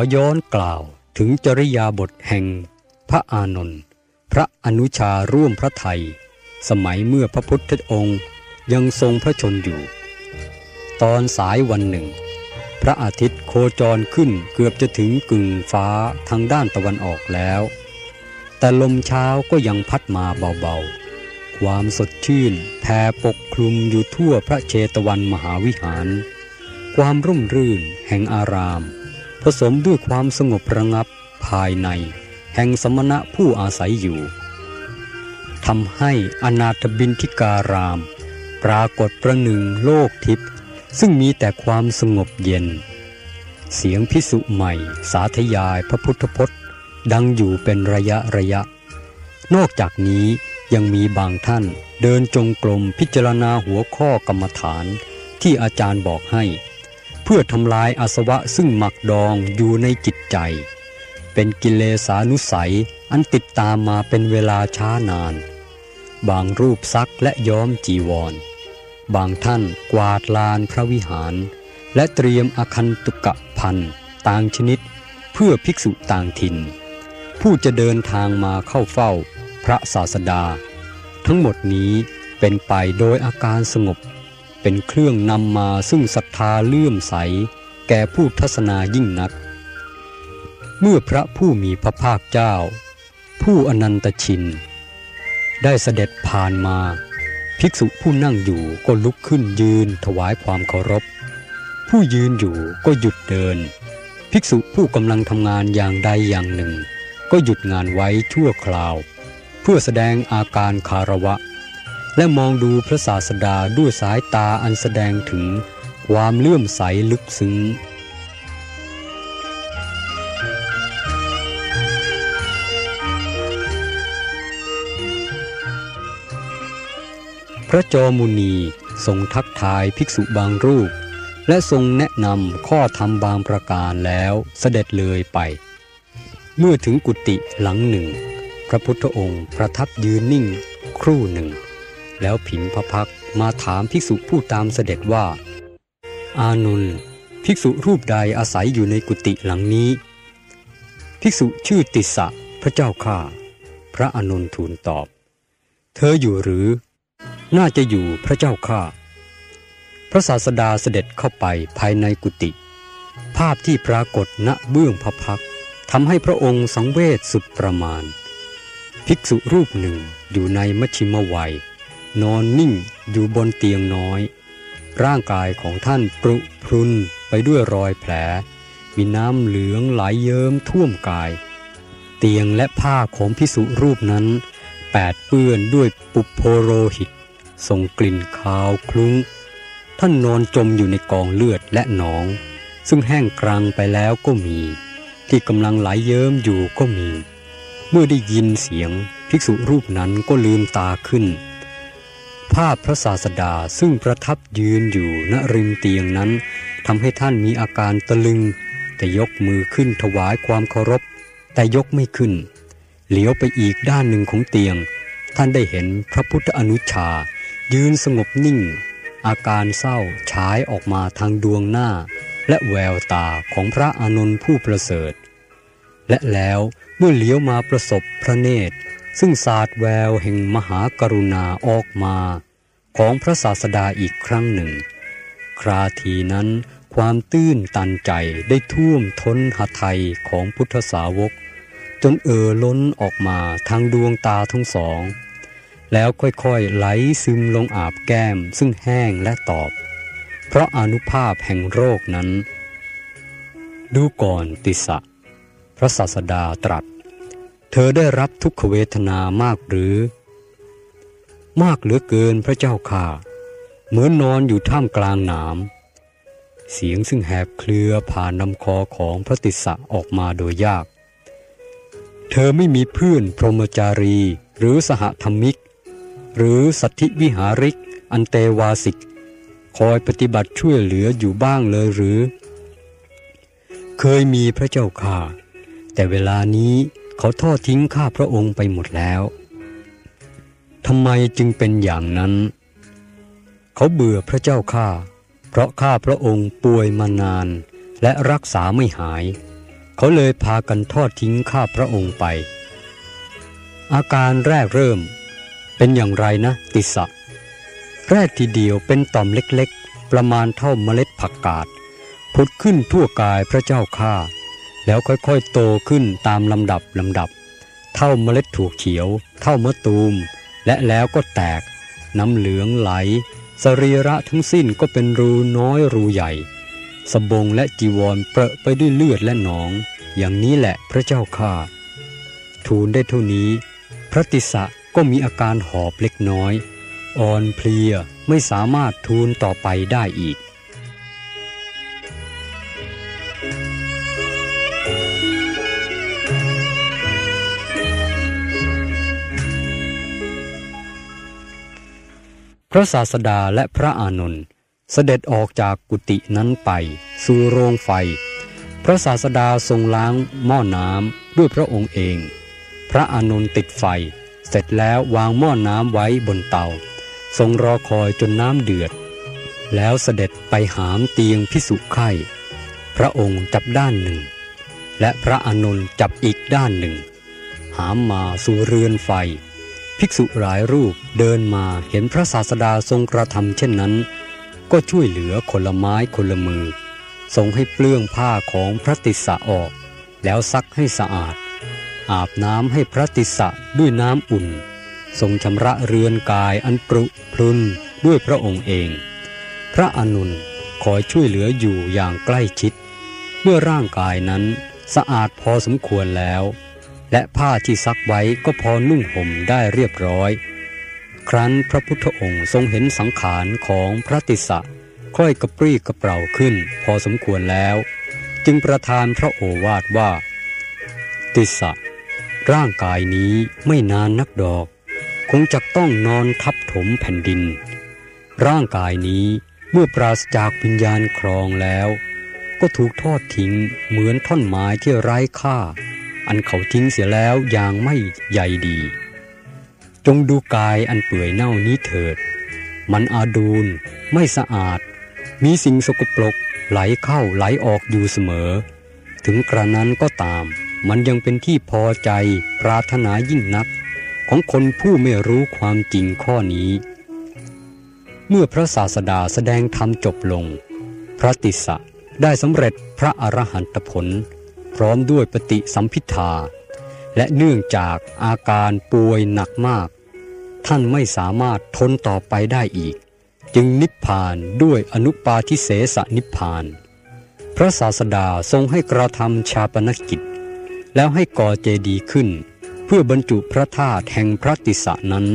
ย้อนกล่าวถึงจริยาบทแห่งพระอานนท์พระอนุชาร่วมพระไทยสมัยเมื่อพระพุทธองค์ยังทรงพระชนอยู่ตอนสายวันหนึ่งพระอาทิตย์โคจรขึ้นเกือบจะถึงกึ่งฟ้าทางด้านตะวันออกแล้วแต่ลมเช้าก็ยังพัดมาเบาๆความสดชื่นแผ่ปกคลุมอยู่ทั่วพระเชตวันมหาวิหารความร่มรื่นแห่งอารามผสมด้วยความสงบระงับภายในแห่งสมณะผู้อาศัยอยู่ทำให้อนาถบิณฑิการามปรากฏประหนึ่งโลกทิพย์ซึ่งมีแต่ความสงบเย็นเสียงภิกษุใหม่สาธยายพระพุทธพจน์ดังอยู่เป็นระยะนอกจากนี้ยังมีบางท่านเดินจงกรมพิจารณาหัวข้อกรรมฐานที่อาจารย์บอกให้เพื่อทำลายอาสวะซึ่งหมักดองอยู่ในจิตใจเป็นกิเลสานุสัยอันติดตามมาเป็นเวลาช้านานบางรูปซักและย้อมจีวรบางท่านกวาดลานพระวิหารและเตรียมอคันตุกะพันต่างชนิดเพื่อภิกษุต่างถิ่นผู้จะเดินทางมาเข้าเฝ้าพระศาสดาทั้งหมดนี้เป็นไปโดยอาการสงบเป็นเครื่องนำมาซึ่งศรัทธาเลื่อมใสแก่ผู้ทัศนายิ่งนักเมื่อพระผู้มีพระภาคเจ้าผู้อนันตชินได้เสด็จผ่านมาภิกษุผู้นั่งอยู่ก็ลุกขึ้นยืนถวายความเคารพผู้ยืนอยู่ก็หยุดเดินภิกษุผู้กำลังทำงานอย่างใดอย่างหนึ่งก็หยุดงานไว้ชั่วคราวเพื่อแสดงอาการคารวะและมองดูพระศาสดาด้วยสายตาอันแสดงถึงความเลื่อมใสลึกซึ้งพระจอมุนีทรงทักทายภิกษุบางรูปและทรงแนะนำข้อธรรมบางประการแล้วเสด็จเลยไปเมื่อถึงกุฏิหลังหนึ่งพระพุทธองค์ประทับยืนนิ่งครู่หนึ่งแล้วผินพระพักตร์มาถามภิกษุผู้ตามเสด็จว่าอานนท์ภิกษุรูปใดอาศัยอยู่ในกุฏิหลังนี้ภิกษุชื่อติสสะพระเจ้าข้าพระอานนท์ทูลตอบเธออยู่หรือน่าจะอยู่พระเจ้าข้าพระศาสดาเสด็จเข้าไปภายในกุฏิภาพที่ปรากฏณเบื้องพระพักตร์ทำให้พระองค์สังเวชสุดประมาณภิกษุรูปหนึ่งอยู่ในมัชฌิมวัยนอนนิ่งอยู่บนเตียงน้อยร่างกายของท่านปรุพรุนไปด้วยรอยแผลมีน้ำเหลืองไหลเยิ้มท่วมกายเตียงและผ้าของภิกษุรูปนั้นแปดเปื้อนด้วยปุพโพโรหิตส่งกลิ่นคาวคลุ้งท่านนอนจมอยู่ในกองเลือดและหนองซึ่งแห้งกรังไปแล้วก็มีที่กำลังไหลเยิ้มอยู่ก็มีเมื่อได้ยินเสียงภิกษุรูปนั้นก็ลืมตาขึ้นภาพพระศาสดาซึ่งประทับยืนอยู่ณริมเตียงนั้นทำให้ท่านมีอาการตะลึงแต่ยกมือขึ้นถวายความเคารพแต่ยกไม่ขึ้นเหลียวไปอีกด้านหนึ่งของเตียงท่านได้เห็นพระพุทธอนุชายืนสงบนิ่งอาการเศร้าฉายออกมาทางดวงหน้าและแววตาของพระอานนท์ผู้ประเสริฐและแล้วเมื่อเหลียวมาประสบพระเนตรซึ่งสาดแววแห่งมหากรุณาออกมาของพระศาสดาอีกครั้งหนึ่งคราทีนั้นความตื้นตันใจได้ท่วมท้นหทัยของพุทธสาวกจนล้นออกมาทางดวงตาทั้งสองแล้วค่อยๆไหลซึมลงอาบแก้มซึ่งแห้งและตอบเพราะอานุภาพแห่งโรคนั้นดูก่อนติสสะพระศาสดาตรัสเธอได้รับทุกขเวทนามากหรือมากเหลือเกินพระเจ้าค่ะเหมือนนอนอยู่ท่ามกลางหนามเสียงซึ่งแหบเคลือผ่านลำคอของพระติสสะออกมาโดยยากเธอไม่มีเพื่อนพรหมจารีหรือสหธรรมิกหรือสัทธิวิหาริกอันเตวาสิกคอยปฏิบัติช่วยเหลืออยู่บ้างเลยหรือเคยมีพระเจ้าค่ะแต่เวลานี้เขาทอดทิ้งข้าพระองค์ไปหมดแล้วทำไมจึงเป็นอย่างนั้นเขาเบื่อพระเจ้าข้าเพราะข้าพระองค์ป่วยมานานและรักษาไม่หายเขาเลยพากันทอดทิ้งข้าพระองค์ไปอาการแรกเริ่มเป็นอย่างไรนะติสสะแรกทีเดียวเป็นต่อมเล็กๆประมาณเท่าเมล็ดผักกาดผุดขึ้นทั่วกายพระเจ้าข้าแล้วค่อยๆโตขึ้นตามลำดับเท่าเมล็ดถั่วเขียวเท่ามะตูมและแล้วก็แตกน้ำเหลืองไหลสรีระทั้งสิ้นก็เป็นรูน้อยรูใหญ่สบงและจีวรเปรอะไปด้วยเลือดและหนองอย่างนี้แหละพระเจ้าข้าทูลได้เท่านี้พระติสสะก็มีอาการหอบเล็กน้อยอ่อนเพลียไม่สามารถทูลต่อไปได้อีกพระศาสดาและพระอานนท์เสด็จออกจากกุฏินั้นไปสู่โรงไฟพระศาสดาทรงล้างหม้อน้ำด้วยพระองค์เองพระอานนท์ติดไฟเสร็จแล้ววางหม้อน้ำไว้บนเตาทรงรอคอยจนน้ำเดือดแล้วเสด็จไปหามเตียงภิกษุไข้พระองค์จับด้านหนึ่งและพระอานนท์จับอีกด้านหนึ่งหามมาสู่เรือนไฟภิกษุหลายรูปเดินมาเห็นพระศาสดาทรงกระทำเช่นนั้นก็ช่วยเหลือคนละไม้คนละมือทรงให้เปลื้องผ้าของพระติสสะออกแล้วซักให้สะอาดอาบน้ำให้พระติสสะด้วยน้ำอุ่นทรงชำระเรือนกายอันปรุพรุนด้วยพระองค์เองพระอานนท์คอยช่วยเหลืออยู่อย่างใกล้ชิดเมื่อร่างกายนั้นสะอาดพอสมควรแล้วและผ้าที่ซักไว้ก็พอนุ่งห่มได้เรียบร้อยครั้นพระพุทธองค์ทรงเห็นสังขารของพระติสสะค่อยกระปรี้กระเปร่าขึ้นพอสมควรแล้วจึงประทานพระโอวาทว่าติสสะร่างกายนี้ไม่นานนักดอกคงจะต้องนอนทับถมแผ่นดินร่างกายนี้เมื่อปราศจากวิญญาณครองแล้วก็ถูกทอดทิ้งเหมือนท่อนไม้ที่ไร้ค่าอันเขาทิ้งเสียแล้วอย่างไม่ใยดีจงดูกายอันเปื่อยเน่านี้เถิดมันอาดูลไม่สะอาดมีสิ่งสกปรกไหลเข้าไหลออกอยู่เสมอถึงกระนั้นก็ตามมันยังเป็นที่พอใจปรารถนายิ่งนักของคนผู้ไม่รู้ความจริงข้อนี้เมื่อพระศาสดาแสดงธรรมจบลงพระติสสะได้สำเร็จพระอรหันตผลพร้อมด้วยปฏิสัมภิทาและเนื่องจากอาการป่วยหนักมากท่านไม่สามารถทนต่อไปได้อีกจึงนิพพานด้วยอนุปาทิเสสนิพพานพระศาสดาทรงให้กระทำชาปนกิจแล้วให้ก่อเจดีย์ขึ้นเพื่อบรรจุพระธาตุแห่งพระติสสะนั้น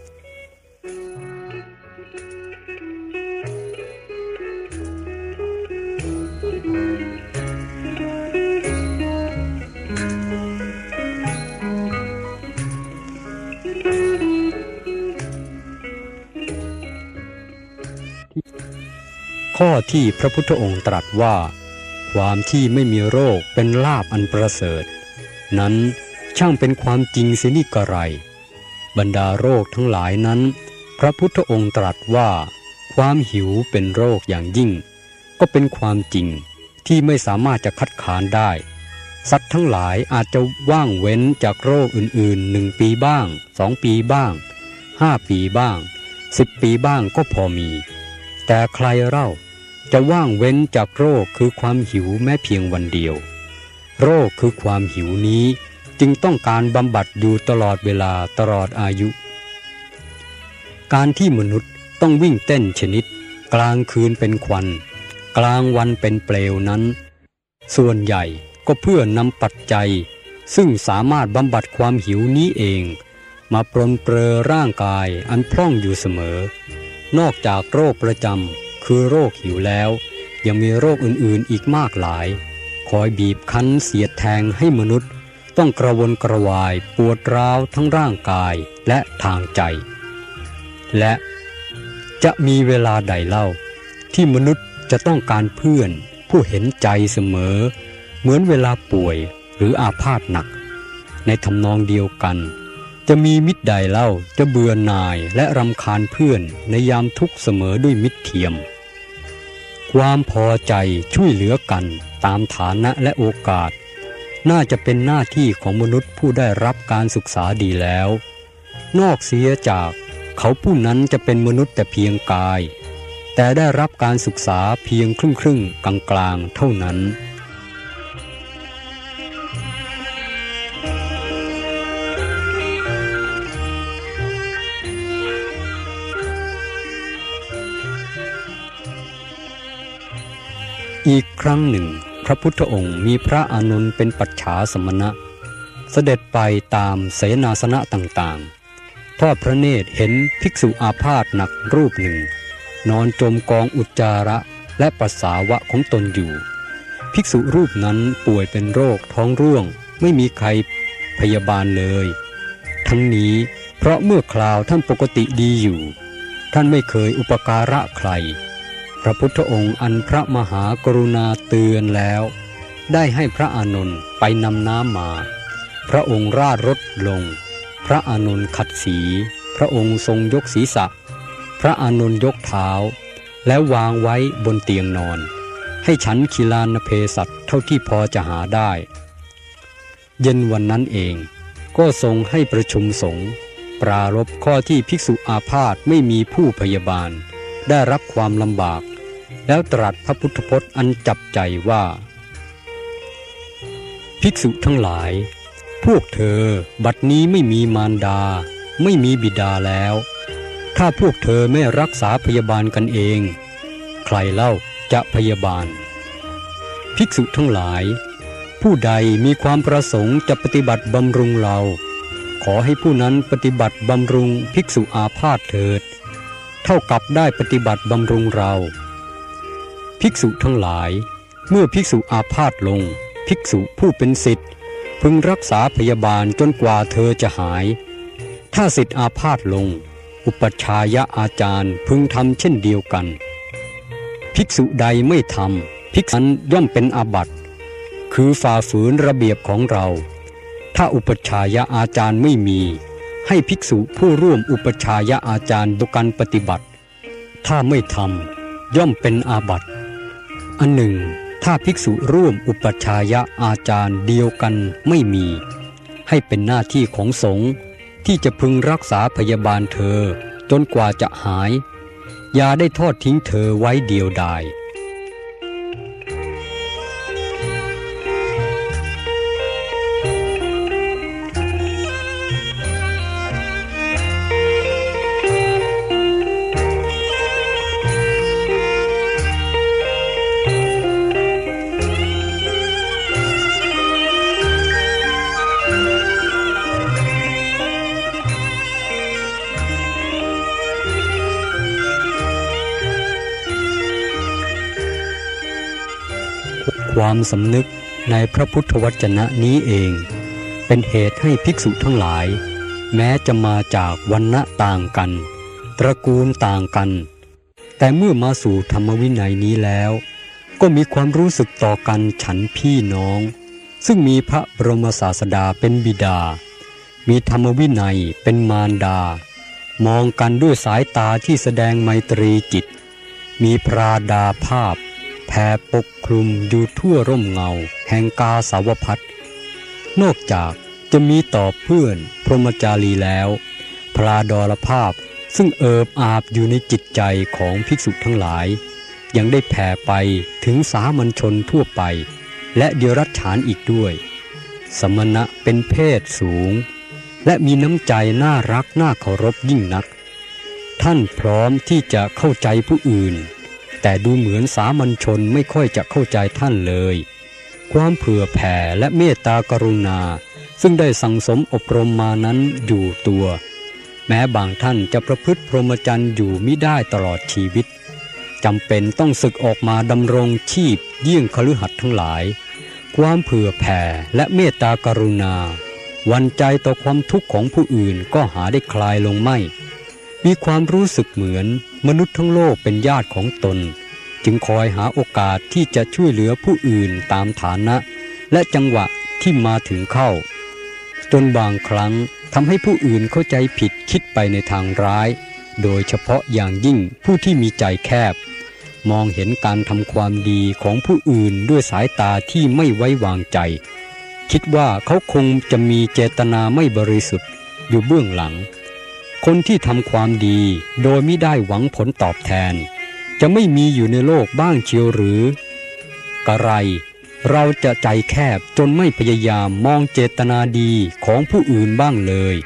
ข้อที่พระพุทธองค์ตรัสว่าความที่ไม่มีโรคเป็นลาภอันประเสริฐนั้นช่างเป็นความจริงเสียนี่กระไรบรรดาโรคทั้งหลายนั้นพระพุทธองค์ตรัสว่าความหิวเป็นโรคอย่างยิ่งก็เป็นความจริงที่ไม่สามารถจะคัดค้านได้สัตว์ทั้งหลายอาจจะว่างเว้นจากโรคอื่นๆ1 ปีบ้าง2 ปีบ้าง5 ปีบ้าง10 ปีบ้างก็พอมีแต่ใครเล่าจะว่างเว้นจากโรคคือความหิวแม้เพียงวันเดียวโรคคือความหิวนี้จึงต้องการบำบัดอยู่ตลอดเวลาตลอดอายุการที่มนุษย์ต้องวิ่งเต้นชนิดกลางคืนเป็นควันกลางวันเป็นเปลวนั้นส่วนใหญ่ก็เพื่อนำปัจจัยซึ่งสามารถบำบัดความหิวนี้เองมาปรนเปรอร่างกายอันพร่องอยู่เสมอนอกจากโรคประจำคือโรคหิวแล้วยังมีโรคอื่นๆอีกมากหลายคอยบีบคั้นเสียดแทงให้มนุษย์ต้องกระวนกระวายปวดร้าวทั้งร่างกายและทางใจและจะมีเวลาใดเล่าที่มนุษย์จะต้องการเพื่อนผู้เห็นใจเสมอเหมือนเวลาป่วยหรืออาพาธหนักในทำนองเดียวกันจะมีมิตรใดเล่าจะเบื่อหน่ายและรำคาญเพื่อนในยามทุกข์เสมอด้วยมิตรเทียมความพอใจช่วยเหลือกันตามฐานะและโอกาสน่าจะเป็นหน้าที่ของมนุษย์ผู้ได้รับการศึกษาดีแล้วนอกเสียจากเขาผู้นั้นจะเป็นมนุษย์แต่เพียงกายแต่ได้รับการศึกษาเพียงครึ่งกลางเท่านั้นอีกครั้งหนึ่งพระพุทธองค์มีพระอานนท์เป็นปัจฉาสมณะเสด็จไปตามเสนาสนะต่างๆทอดพระเนตรเห็นภิกษุอาพาธหนักรูปหนึ่งนอนจมกองอุจจาระและปัสสาวะของตนอยู่ภิกษุรูปนั้นป่วยเป็นโรคท้องร่วงไม่มีใครพยาบาลเลยทั้งนี้เพราะเมื่อคราวท่านปกติดีอยู่ท่านไม่เคยอุปการะใครพระพุทธองค์อันพระมหากรุณาเตือนแล้วได้ให้พระอานนท์ไปนำน้ำมาพระองค์ราดรถลงพระอานนท์ขัดสีพระองค์ทรงยกศีรษะพระอานนท์ยกเท้าแล้ววางไว้บนเตียงนอนให้ฉันคีลานเพสัชเท่าที่พอจะหาได้เย็นวันนั้นเองก็ทรงให้ประชุมสงฆ์ปรารภข้อที่ภิกษุอาพาธไม่มีผู้พยาบาลได้รับความลำบากแล้วตรัสพระพุทธพจน์อันจับใจว่าภิกษุทั้งหลายพวกเธอบัดนี้ไม่มีมารดาไม่มีบิดาแล้วถ้าพวกเธอไม่รักษาพยาบาลกันเองใครเล่าจะพยาบาลภิกษุทั้งหลายผู้ใดมีความประสงค์จะปฏิบัติบำรุงเราขอให้ผู้นั้นปฏิบัติบำรุงภิกษุอาพาธเถิดเท่ากับได้ปฏิบัติบำรุงเราภิกษุทั้งหลายเมื่อภิกษุอาพาธลงภิกษุผู้เป็นศิษย์พึงรักษาพยาบาลจนกว่าเธอจะหายถ้าศิษย์อาพาธลงอุปัชฌายอาจารย์พึงทำเช่นเดียวกันภิกษุใดไม่ทำภิกษุนั้นย่อมเป็นอาบัติคือฝ่าฝืนระเบียบของเราถ้าอุปัชฌายอาจารย์ไม่มีให้ภิกษุผู้ร่วมอุปัชฌายอาจารย์ด้วยกันปฏิบัติถ้าไม่ทำย่อมเป็นอาบัติอันหนึ่งถ้าภิกษุร่วมอุปัชฌายอาจารย์เดียวกันไม่มีให้เป็นหน้าที่ของสงฆ์ที่จะพึงรักษาพยาบาลเธอจนกว่าจะหายอย่าได้ทอดทิ้งเธอไว้เดียวดายความสำนึกในพระพุทธวจนะนี้เองเป็นเหตุให้ภิกษุทั้งหลายแม้จะมาจากวรรณะต่างกันตระกูลต่างกันแต่เมื่อมาสู่ธรรมวินัยนี้แล้วก็มีความรู้สึกต่อกันฉันพี่น้องซึ่งมีพระบรมศาสดาเป็นบิดามีธรรมวินัยเป็นมารดามองกันด้วยสายตาที่แสดงไมตรีจิตมีพระดาภาพแผ่ปกคลุมอยู่ทั่วร่มเงาแห่งกาสาวพัสนอกจากจะมีต่อเพื่อนพรหมจารีแล้วพระดรภาพซึ่งเอิบอาบอยู่ในจิตใจของภิกษุทั้งหลายยังได้แผ่ไปถึงสามัญชนทั่วไปและเดรัจฉานอีกด้วยสมณะเป็นเพศสูงและมีน้ำใจน่ารักน่าเคารพยิ่งนักท่านพร้อมที่จะเข้าใจผู้อื่นแต่ดูเหมือนสามัญชนไม่ค่อยจะเข้าใจท่านเลยความเผื่อแผ่และเมตตากรุณาซึ่งได้สั่งสมอบรมมานั้นอยู่ตัวแม้บางท่านจะประพฤติพรหมจรรย์อยู่มิได้ตลอดชีวิตจำเป็นต้องสึกออกมาดำรงชีพเยี่ยงคฤหัสถ์ทั้งหลายความเผื่อแผ่และเมตตากรุณาหวั่นใจต่อความทุกข์ของผู้อื่นก็หาได้คลายลงไม่มีความรู้สึกเหมือนมนุษย์ทั้งโลกเป็นญาติของตนจึงคอยหาโอกาสที่จะช่วยเหลือผู้อื่นตามฐานะและจังหวะที่มาถึงเข้าจนบางครั้งทำให้ผู้อื่นเข้าใจผิดคิดไปในทางร้ายโดยเฉพาะอย่างยิ่งผู้ที่มีใจแคบมองเห็นการทำความดีของผู้อื่นด้วยสายตาที่ไม่ไว้วางใจคิดว่าเขาคงจะมีเจตนาไม่บริสุทธิ์อยู่เบื้องหลังคนที่ทำความดีโดยไม่ได้หวังผลตอบแทนจะไม่มีอยู่ในโลกบ้างเชียวหรือกะไรเราจะใจแคบจนไม่พยายามมองเจตนาดีของผู้อื่นบ้างเลย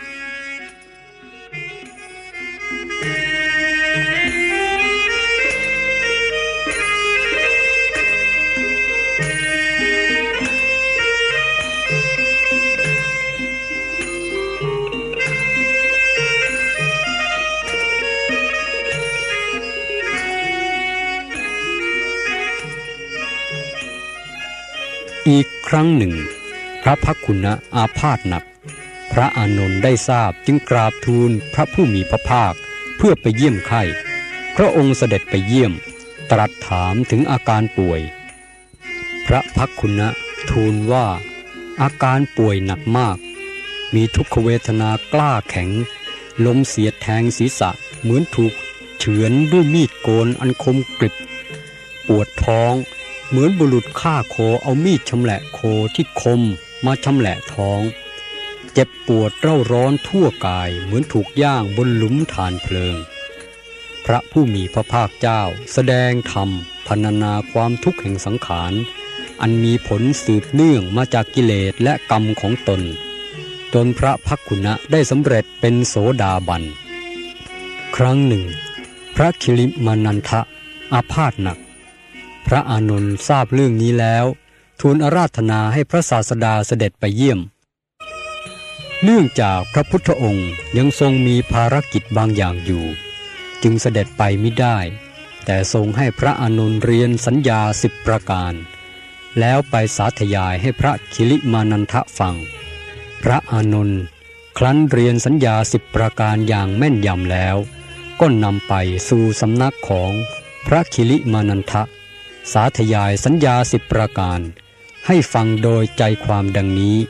อีกครั้งหนึ่งพระภักขุณะอาพาธหนักพระอานนท์ได้ทราบจึงกราบทูลพระผู้มีพระภาคเพื่อไปเยี่ยมไข้พระองค์เสด็จไปเยี่ยมตรัสถามถึงอาการป่วยพระภักขุณะทูลว่าอาการป่วยหนักมากมีทุกขเวทนากล้าแข็งลมเสียดแทงศีรษะเหมือนถูกเฉือนด้วยมีดโกนอันคมกริบปวดท้องเหมือนบุรุษฆ่าโคเอามีดชำแหละโคที่คมมาชำแหละท้องเจ็บปวดเร่าร้อนทั่วกายเหมือนถูกย่างบนหลุมถ่านเพลิงพระผู้มีพระภาคเจ้าแสดงธรรมพรรณนาความทุกข์แห่งสังขารอันมีผลสืบเนื่องมาจากกิเลสและกรรมของตนจนพระภักขุณะได้สำเร็จเป็นโสดาบันครั้งหนึ่งพระคิลิมานันทะอาพาธหนักพระอานนท์ทราบเรื่องนี้แล้วทูลอาราธนาให้พระศาสดาเสด็จไปเยี่ยมเนื่องจากพระพุทธองค์ยังทรงมีภารกิจบางอย่างอยู่จึงเสด็จไปมิได้แต่ทรงให้พระอานนท์เรียนสัญญา10 ประการแล้วไปสาธยายให้พระคิลิมานันทะฟังพระอานนท์ครั้นเรียนสัญญา10 ประการอย่างแม่นยำแล้วก็นำไปสู่สำนักของพระคิลิมานันทะสาธยายสัญญา10 ประการให้ฟังโดยใจความดังนี้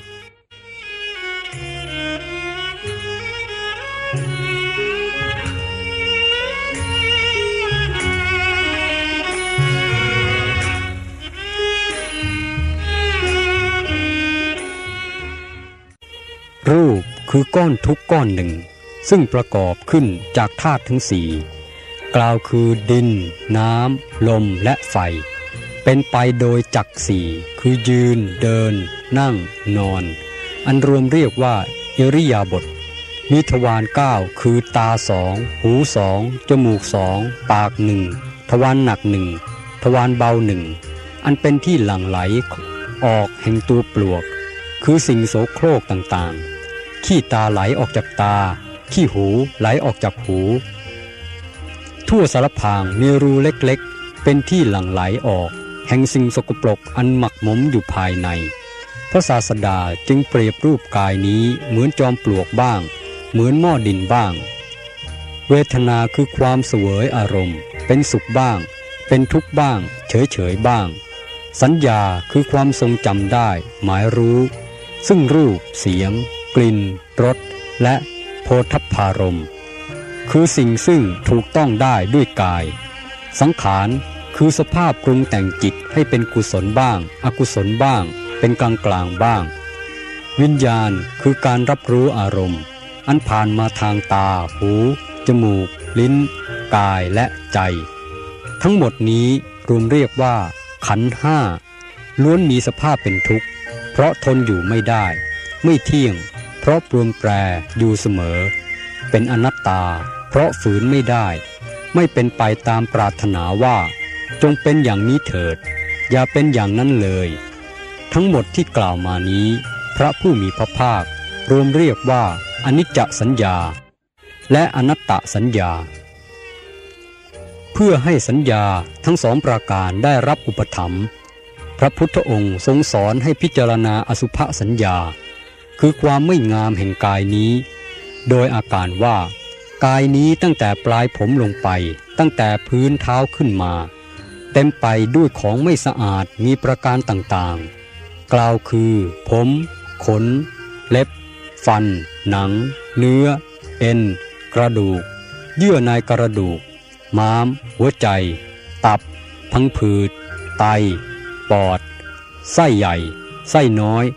รูปคือก้อนทุกข์ก้อนหนึ่งซึ่งประกอบขึ้นจากธาตุทั้งสี่กล่าวคือดินน้ำลมและไฟเป็นไปโดยจักรสี่คือยืนเดินนั่งนอนอันรวมเรียกว่าอิริยาบถมีทวาร9คือตา2หู2จมูก2ปาก1ทวารหนัก1ทวารเบา1อันเป็นที่หลั่งไหลออกแห่งตัวปลวกคือสิ่งโสโครกต่างๆขี้ตาไหลออกจากตาขี้หูไหลออกจากหูทั่วสารพางมีรูเล็กๆเป็นที่หลั่งไหลออกแห่งสิ่งสกปรกอันหมักหมมอยู่ภายในพระศาสดาจึงเปรียบรูปกายนี้เหมือนจอมปลวกบ้างเหมือนหม้อดินบ้างเวทนาคือความเสวยอารมณ์เป็นสุขบ้างเป็นทุกข์บ้างเฉยๆบ้างสัญญาคือความทรงจำได้หมายรู้ซึ่งรูปเสียงกลิ่นรสและโผฏฐัพพารมณ์คือสิ่งซึ่งถูกต้องได้ด้วยกายสังขารคือสภาพปรุงแต่งจิตให้เป็นกุศลบ้างอกุศลบ้างเป็นกลางๆบ้างวิญญาณคือการรับรู้อารมณ์อันผ่านมาทางตาหูจมูกลิ้นกายและใจทั้งหมดนี้รวมเรียกว่าขันธ์ห้าล้วนมีสภาพเป็นทุกข์เพราะทนอยู่ไม่ได้ไม่เที่ยงเพราะปรวนแปรอยู่เสมอเป็นอนัตตาเพราะฝืนไม่ได้ไม่เป็นไปตามปรารถนาว่าจงเป็นอย่างนี้เถิดอย่าเป็นอย่างนั้นเลยทั้งหมดที่กล่าวมานี้พระผู้มีพระภาครวมเรียกว่าอนิจจสัญญาและอนัตตสัญญาเพื่อให้สัญญาทั้งสองประการได้รับอุปถัมภ์พระพุทธองค์ทรงสอนให้พิจารณาอสุภสัญญาคือความไม่งามแห่งกายนี้โดยอาการว่ากายนี้ตั้งแต่ปลายผมลงไปตั้งแต่พื้นเท้าขึ้นมาเต็มไปด้วยของไม่สะอาดมีประการต่างๆกล่าวคือผมขนเล็บฟันหนังเนื้อเอ็นกระดูกเยื่อในกระดูกม้ามหัวใจตับพังผืดไตปอดไส้ใหญ่ไส้น้อย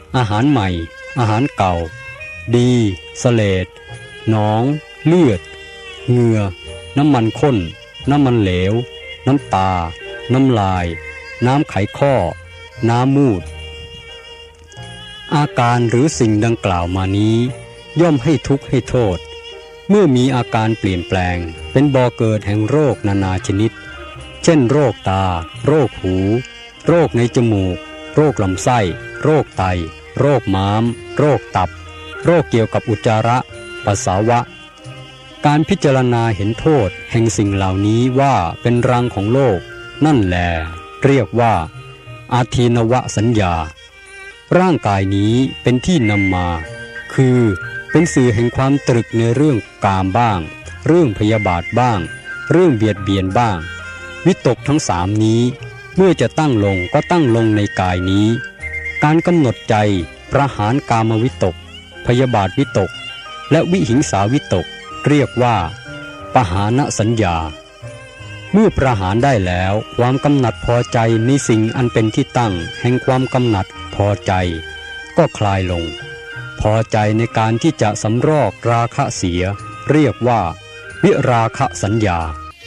อาหารใหม่อาหารเก่าดีเสลดหนองเลือดเหงื่อน้ำมันข้นน้ำมันเหลวน้ำตาน้ำลายน้ำไขข้อน้ำมูดอาการหรือสิ่งดังกล่าวมานี้ย่อมให้ทุกข์ให้โทษเมื่อมีอาการเปลี่ยนแปลงเป็นบ่อเกิดแห่งโรคนานาชนิดเช่นโรคตาโรคหูโรคในจมูกโรคลำไส้โรคไตโรคม้ามโรคตับโรคเกี่ยวกับอุจจาระปัสสาวะการพิจารณาเห็นโทษแห่งสิ่งเหล่านี้ว่าเป็นรังของโลกนั่นแหละเรียกว่าอาทินวสัญญาร่างกายนี้เป็นที่นำมาคือเป็นสื่อแห่งความตรึกในเรื่องกามบ้างเรื่องพยาบาทบ้างเรื่องเบียดเบียนบ้างวิตกทั้งสามนี้เมื่อจะตั้งลงก็ตั้งลงในกายนี้การกำหนดใจประหารกามวิตกพยาบาทวิตกและวิหิงสาวิตกเรียกว่าปหานสัญญาเมื่อประหารได้แล้วความกำหนัดพอใจในสิ่งอันเป็นที่ตั้งแห่งความกำหนัดพอใจก็คลายลงพอใจในการที่จะสำรอกราคะเสียเรียกว่าวิราคะสัญญา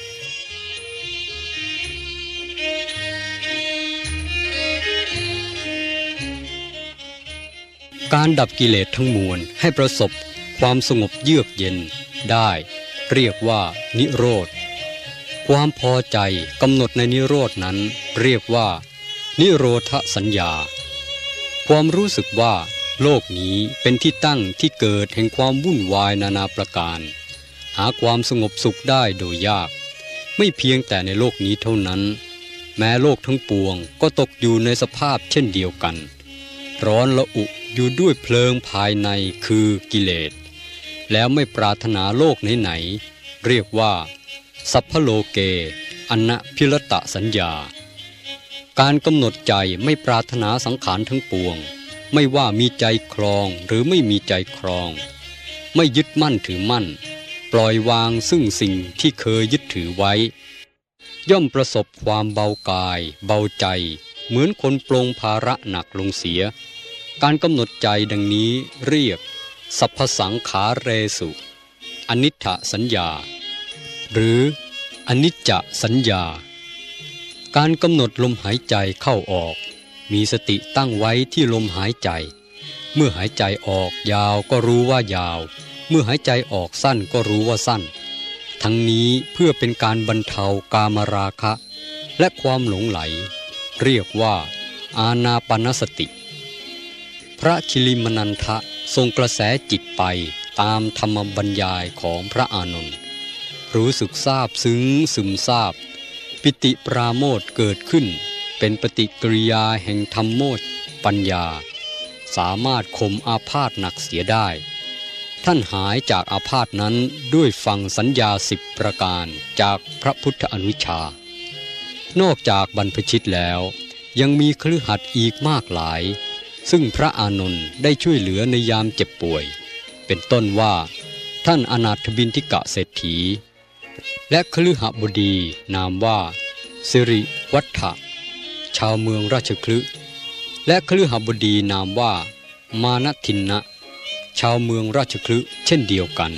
การดับกิเลสทั้งมวลให้ประสบความสงบเยือกเย็นได้เรียกว่านิโรธความพอใจกำหนดในนิโรธนั้นเรียกว่านิโรธสัญญาความรู้สึกว่าโลกนี้เป็นที่ตั้งที่เกิดแห่งความวุ่นวายนานาประการหาความสงบสุขได้โดยยากไม่เพียงแต่ในโลกนี้เท่านั้นแม้โลกทั้งปวงก็ตกอยู่ในสภาพเช่นเดียวกันร้อนระอุอยู่ด้วยเพลิงภายในคือกิเลสแล้วไม่ปรารถนาโลกไหนๆเรียกว่าสัพพโลเกอนะพิรตสัญญาการกำหนดใจไม่ปรารถนาสังขารทั้งปวงไม่ว่ามีใจครองหรือไม่มีใจครองไม่ยึดมั่นถือมั่นปล่อยวางซึ่งสิ่งที่เคยยึดถือไว้ย่อมประสบความเบากายเบาใจเหมือนคนปลงภาระหนักลงเสียการกำหนดใจดังนี้เรียกสัพพสังขาเรสุอนิจจสัญญาหรืออนิจจสัญญาการกำหนดลมหายใจเข้าออกมีสติตั้งไว้ที่ลมหายใจเมื่อหายใจออกยาวก็รู้ว่ายาวเมื่อหายใจออกสั้นก็รู้ว่าสั้นทั้งนี้เพื่อเป็นการบรรเทากามราคะและความหลงไหลเรียกว่าอานาปานสติพระคิลิมนันทะทรงกระแสจิตไปตามธรรมบรรยายของพระอานนท์รู้สึกซาบซึ้งซึมซาบปิติปราโมทย์เกิดขึ้นเป็นปฏิกิริยาแห่งธรรมโมชปัญญาสามารถข่มอาพาธหนักเสียได้ท่านหายจากอาพาธนั้นด้วยฟังสัญญา10ประการจากพระพุทธอนุชานอกจากบรรพชิตแล้วยังมีคฤหัสถ์อีกมากหลายซึ่งพระอานนท์ได้ช่วยเหลือในยามเจ็บป่วยเป็นต้นว่าท่านอนาถบิณฑิกะเศรษฐีและคฤหบดีนามว่าสิริวัฒะชาวเมืองราชคฤห์และคฤหบดีนามว่ามานทินนะชาวเมืองราชคฤห์เช่นเดียวกัน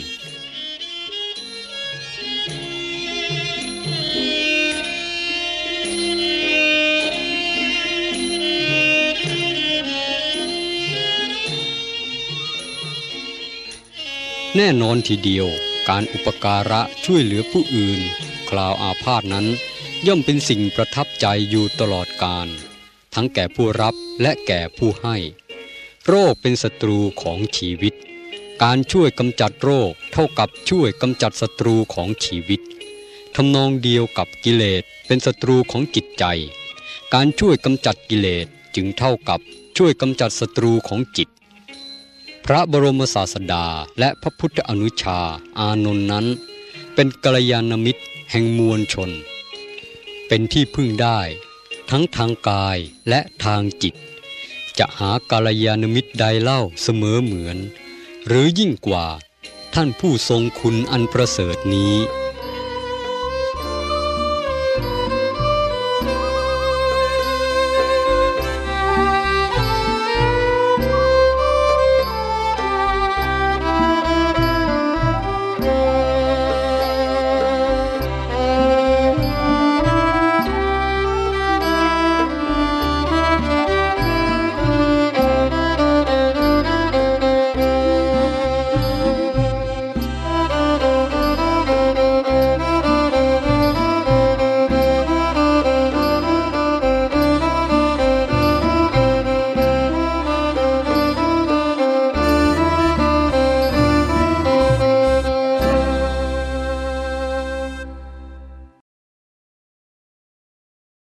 แน่นอนทีเดียวการอุปการะช่วยเหลือผู้อื่นคราวอาพาธนั้นย่อมเป็นสิ่งประทับใจอยู่ตลอดกาลทั้งแก่ผู้รับและแก่ผู้ให้โรคเป็นศัตรูของชีวิตการช่วยกำจัดโรคเท่ากับช่วยกำจัดศัตรูของชีวิตทำนองเดียวกับกิเลสเป็นศัตรูของจิตใจการช่วยกำจัดกิเลสจึงเท่ากับช่วยกำจัดศัตรูของจิตพระบรมศาสดาและพระพุทธอนุชาอานนท์นั้นเป็นกัลยาณมิตรแห่งมวลชนเป็นที่พึ่งได้ทั้งทางกายและทางจิตจะหากัลยาณมิตรใดเล่าเสมอเหมือนหรือยิ่งกว่าท่านผู้ทรงคุณอันประเสริฐนี้